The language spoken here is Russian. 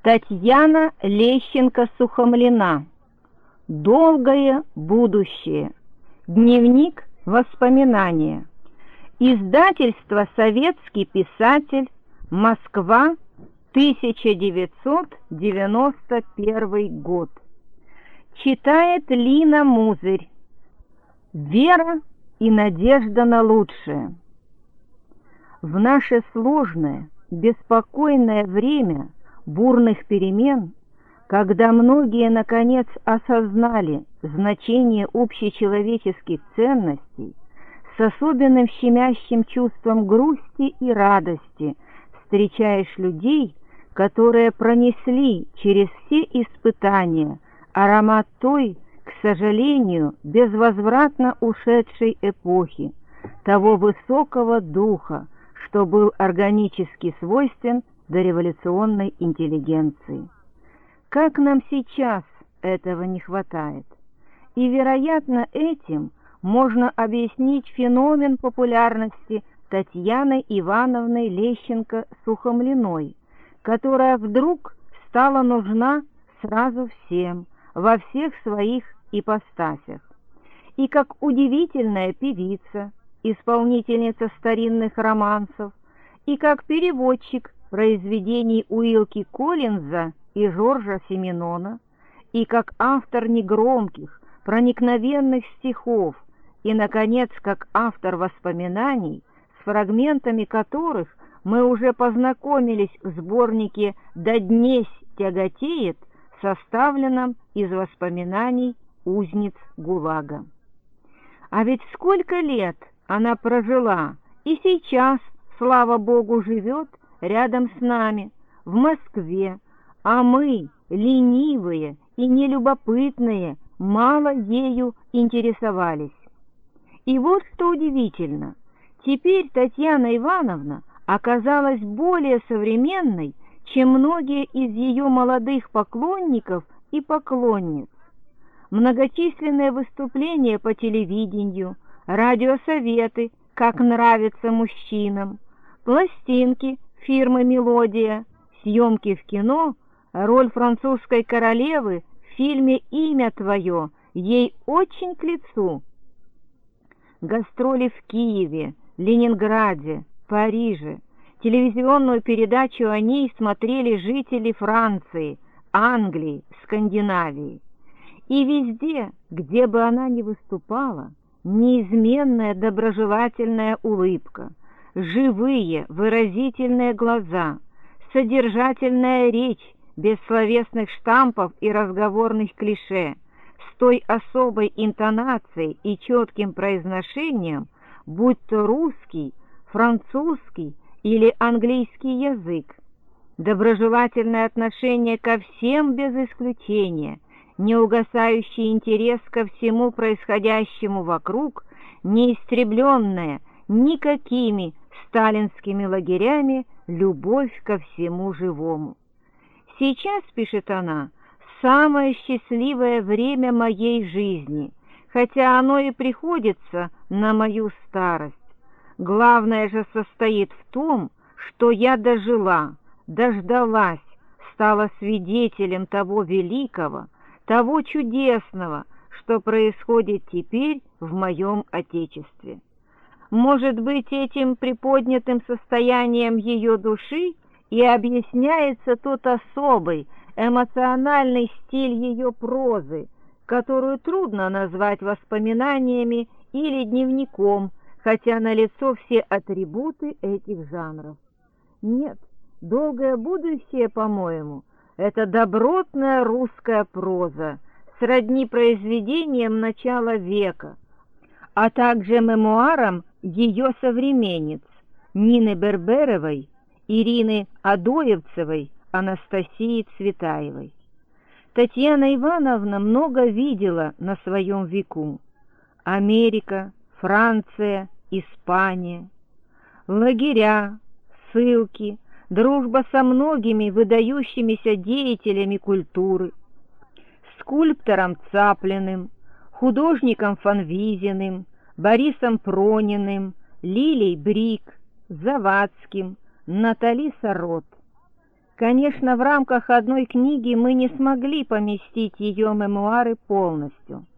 Татьяна Лещенко-Сухомлина. Долгое будущее. Дневник воспоминания. Издательство «Советский писатель», Москва, 1991 год. Читает Лина Музырь. Вера и надежда на лучшее. В наше сложное, беспокойное время бурных перемен, когда многие наконец осознали значение общечеловеческих ценностей, с особенным щемящим чувством грусти и радости встречаешь людей, которые пронесли через все испытания аромат той, к сожалению, безвозвратно ушедшей эпохи, того высокого духа, что был органически свойствен дореволюционной интеллигенции. Как нам сейчас этого не хватает? И, вероятно, этим можно объяснить феномен популярности Татьяны Ивановны Лещенко-Сухомлиной, которая вдруг стала нужна сразу всем, во всех своих ипостасях. И как удивительная певица, исполнительница старинных романсов, и как переводчик произведений Уилки Коллинза и Жоржа Сименона, и как автор негромких, проникновенных стихов, и, наконец, как автор воспоминаний, с фрагментами которых мы уже познакомились в сборнике «Да днесь тяготеет», составленном из воспоминаний узниц ГУЛАГа. А ведь сколько лет она прожила, и сейчас, слава Богу, живет рядом с нами, в Москве, а мы, ленивые и нелюбопытные, мало ею интересовались. И вот что удивительно, теперь Татьяна Ивановна оказалась более современной, чем многие из ее молодых поклонников и поклонниц. Многочисленные выступления по телевидению, радиосоветы «Как нравится мужчинам», пластинки фирмы «Мелодия», съемки в кино, роль французской королевы в фильме «Имя твое» ей очень к лицу. Гастроли в Киеве, Ленинграде, Париже. Телевизионную передачу о ней смотрели жители Франции, Англии, Скандинавии. И везде, где бы она ни выступала, неизменная доброжелательная улыбка, живые выразительные глаза, содержательная речь без словесных штампов и разговорных клише, с той особой интонацией и четким произношением, будь то русский, французский или английский язык. Доброжелательное отношение ко всем без исключения, неугасающий интерес ко всему происходящему вокруг, неистребленная никакими сталинскими лагерями любовь ко всему живому. Сейчас, пишет она, самое счастливое время моей жизни, хотя оно и приходится на мою старость. Главное же состоит в том, что я дожила, дождалась, стала свидетелем того великого, того чудесного, что происходит теперь в моем Отечестве. Может быть, этим приподнятым состоянием ее души и объясняется тот особый, эмоциональный стиль ее прозы, которую трудно назвать воспоминаниями или дневником, хотя налицо все атрибуты этих жанров. Нет, долгое будущее, по-моему, это добротная русская проза, сродни произведениям начала века, а также мемуарам ее современниц Нины Берберовой, Ирины Адоевцевой, Анастасии Цветаевой. Татьяна Ивановна много видела на своем веку. Америка, Франция, Испания, лагеря, ссылки, дружба со многими выдающимися деятелями культуры, скульптором Цаплиным, художником Фанвизиным, Борисом Прониным, Лилей Брик, Завадским, Натали Сарот. Конечно, в рамках одной книги мы не смогли поместить ее мемуары полностью.